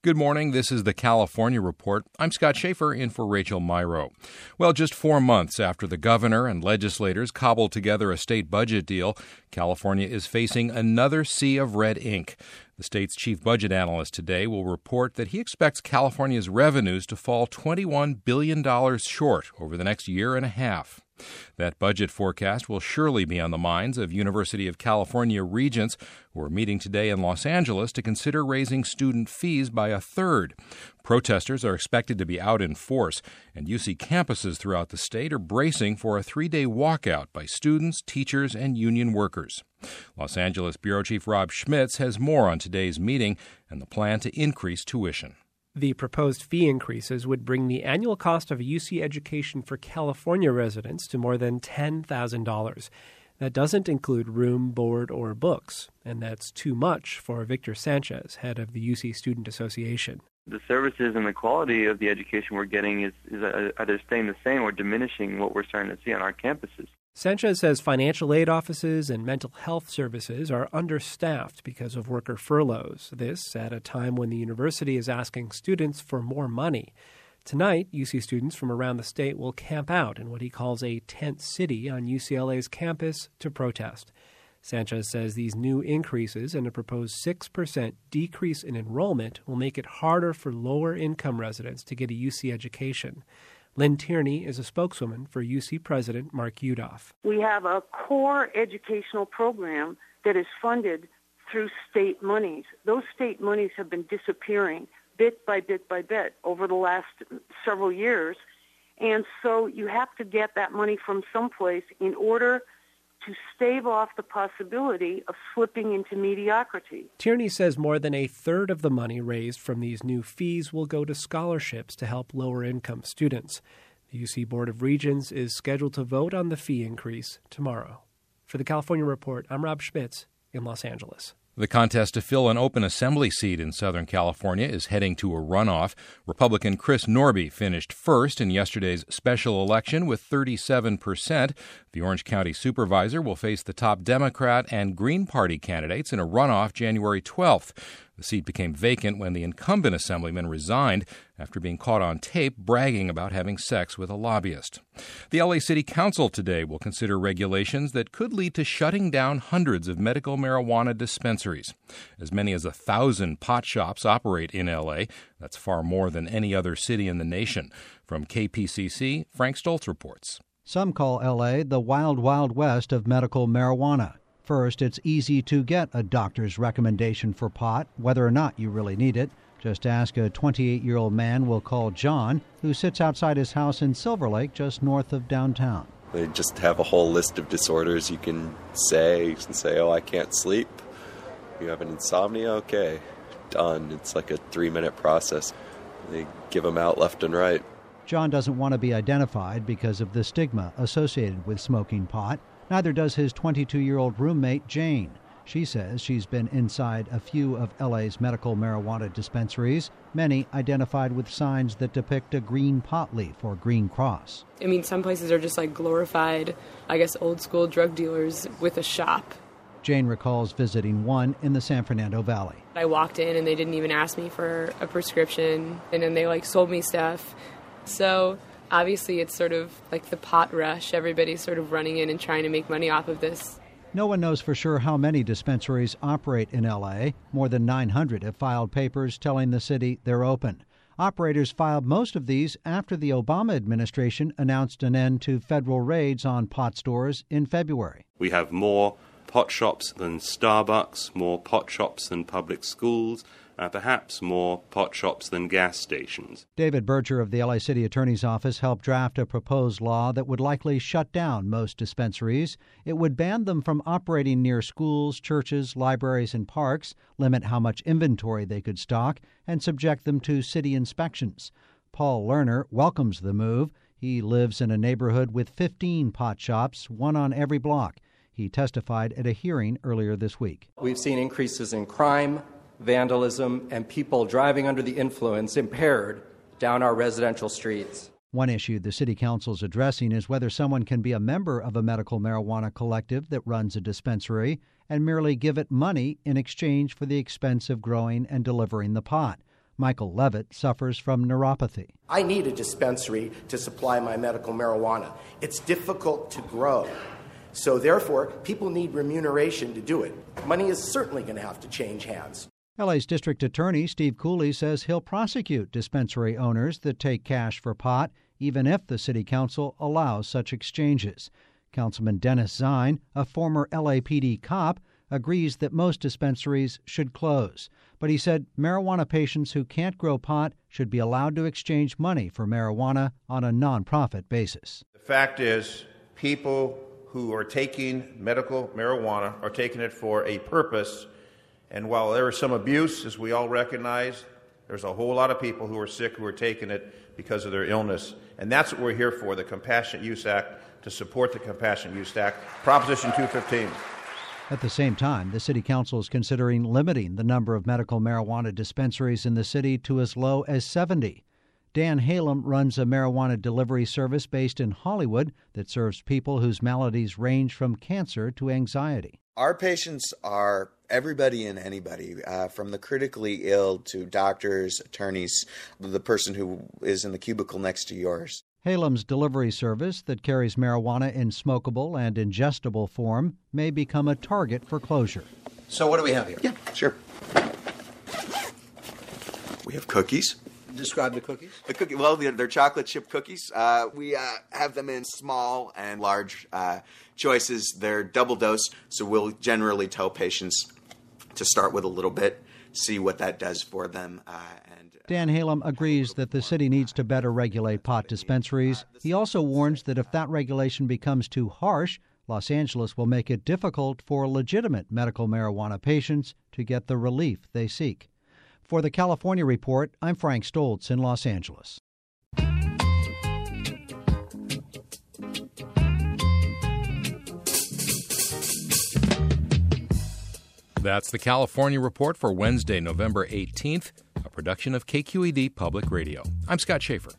Good morning. This is the California Report. I'm Scott Schaefer in for Rachel Myrow. Well, just 4 months after the governor and legislators cobbled together a state budget deal, California is facing another sea of red ink. The state's chief budget analyst today will report that he expects California's revenues to fall $21 billion short over the next year and a half. That budget forecast will surely be on the minds of University of California regents who are meeting today in Los Angeles to consider raising student fees by a third. Protesters are expected to be out in force, and UC campuses throughout the state are bracing for a 3-day walkout by students, teachers, and union workers. Los Angeles Bureau Chief Rob Schmitz has more on today's meeting and the plan to increase tuition. The proposed fee increases would bring the annual cost of a UC education for California residents to more than $10,000. That doesn't include room, board, or books, and that's too much for Victor Sanchez, head of the UC Student Association. The services and the quality of the education we're getting is either staying the same or diminishing what we're starting to see on our campuses. Sanchez says financial aid offices and mental health services are understaffed because of worker furloughs. This at a time when the university is asking students for more money. Tonight, UC students from around the state will camp out in what he calls a tent city on UCLA's campus to protest. Sanchez says these new increases and a proposed 6% decrease in enrollment will make it harder for lower-income residents to get a UC education. Lynn Tierney is a spokeswoman for UC President Mark Yudof. We have a core educational program that is funded through state monies. Those state monies have been disappearing bit by bit by bit over the last several years. And so you have to get that money from someplace in order to stave off the possibility of slipping into mediocrity. Tierney says more than a third of the money raised from these new fees will go to scholarships to help lower-income students. The UC Board of Regents is scheduled to vote on the fee increase tomorrow. For the California Report, I'm Rob Schmitz in Los Angeles. The contest to fill an open assembly seat in Southern California is heading to a runoff. Republican Chris Norby finished first in yesterday's special election with 37%. The Orange County supervisor will face the top Democrat and Green Party candidates in a runoff January 12th. The seat became vacant when the incumbent assemblyman resigned after being caught on tape bragging about having sex with a lobbyist. The LA City Council today will consider regulations that could lead to shutting down hundreds of medical marijuana dispensaries. As many as 1,000 pot shops operate in LA. That's far more than any other city in the nation. From KPCC, Frank Stoltz reports. Some call L.A. the wild, wild west of medical marijuana. First, it's easy to get a doctor's recommendation for pot, whether or not you really need it. Just ask a 28-year-old man we'll call John, who sits outside his house in Silver Lake, just north of downtown. They just have a whole list of disorders you can say. You can say, oh, I can't sleep. You have an insomnia? Okay, done. It's like a 3-minute process. They give them out left and right. John doesn't want to be identified because of the stigma associated with smoking pot. Neither does his 22-year-old roommate, Jane. She says she's been inside a few of LA's medical marijuana dispensaries, many identified with signs that depict a green pot leaf or green cross. I mean, some places are just like glorified, old-school drug dealers with a shop. Jane recalls visiting one in the San Fernando Valley. I walked in and they didn't even ask me for a prescription, and then they sold me stuff. So obviously it's sort of like the pot rush. Everybody's sort of running in and trying to make money off of this. No one knows for sure how many dispensaries operate in L.A. More than 900 have filed papers telling the city they're open. Operators filed most of these after the Obama administration announced an end to federal raids on pot stores in February. We have more pot shops than Starbucks, more pot shops than public schools, perhaps more pot shops than gas stations. David Berger of the LA City Attorney's Office helped draft a proposed law that would likely shut down most dispensaries. It would ban them from operating near schools, churches, libraries, and parks, limit how much inventory they could stock, and subject them to city inspections. Paul Lerner welcomes the move. He lives in a neighborhood with 15 pot shops, one on every block. He testified at a hearing earlier this week. We've seen increases in crime, vandalism, and people driving under the influence impaired down our residential streets. One issue the city council's addressing is whether someone can be a member of a medical marijuana collective that runs a dispensary and merely give it money in exchange for the expense of growing and delivering the pot. Michael Levitt suffers from neuropathy. I need a dispensary to supply my medical marijuana. It's difficult to grow. So therefore, people need remuneration to do it. Money is certainly going to have to change hands. LA's District Attorney Steve Cooley says he'll prosecute dispensary owners that take cash for pot, even if the City Council allows such exchanges. Councilman Dennis Zine, a former LAPD cop, agrees that most dispensaries should close. But he said marijuana patients who can't grow pot should be allowed to exchange money for marijuana on a nonprofit basis. The fact is, people who are taking medical marijuana are taking it for a purpose. And while there is some abuse, as we all recognize, there's a whole lot of people who are sick who are taking it because of their illness. And that's what we're here for, the Compassionate Use Act, to support the Compassionate Use Act, Proposition 215. At the same time, the City Council is considering limiting the number of medical marijuana dispensaries in the city to as low as 70. Dan Halem runs a marijuana delivery service based in Hollywood that serves people whose maladies range from cancer to anxiety. Our patients are everybody and anybody, from the critically ill to doctors, attorneys, the person who is in the cubicle next to yours. Halem's delivery service that carries marijuana in smokable and ingestible form may become a target for closure. So what do we have here? Yeah, sure. We have cookies. Describe the cookies. The cookie, well, they're chocolate chip cookies. We have them in small and large choices. They're double dose, so we'll generally tell patients to start with a little bit, see what that does for them. Dan Halem agrees that the city needs to better regulate pot dispensaries. He also warns that if that regulation becomes too harsh, Los Angeles will make it difficult for legitimate medical marijuana patients to get the relief they seek. For the California Report, I'm Frank Stoltz in Los Angeles. That's the California Report for Wednesday, November 18th, a production of KQED Public Radio. I'm Scott Schaefer.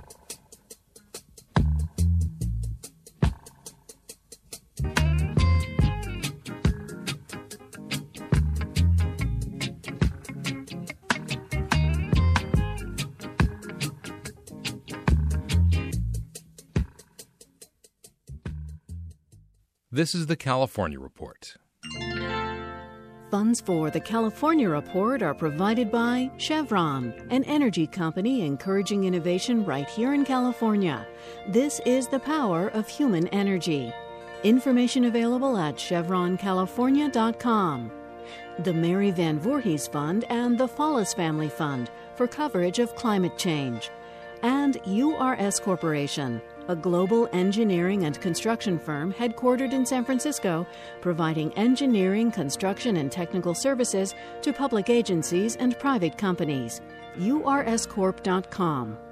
This is the California Report. Funds for the California Report are provided by Chevron, an energy company encouraging innovation right here in California. This is the power of human energy. Information available at chevroncalifornia.com. The Mary Van Voorhees Fund and the Follis Family Fund for coverage of climate change. And URS Corporation, a global engineering and construction firm headquartered in San Francisco, providing engineering, construction, and technical services to public agencies and private companies. urscorp.com.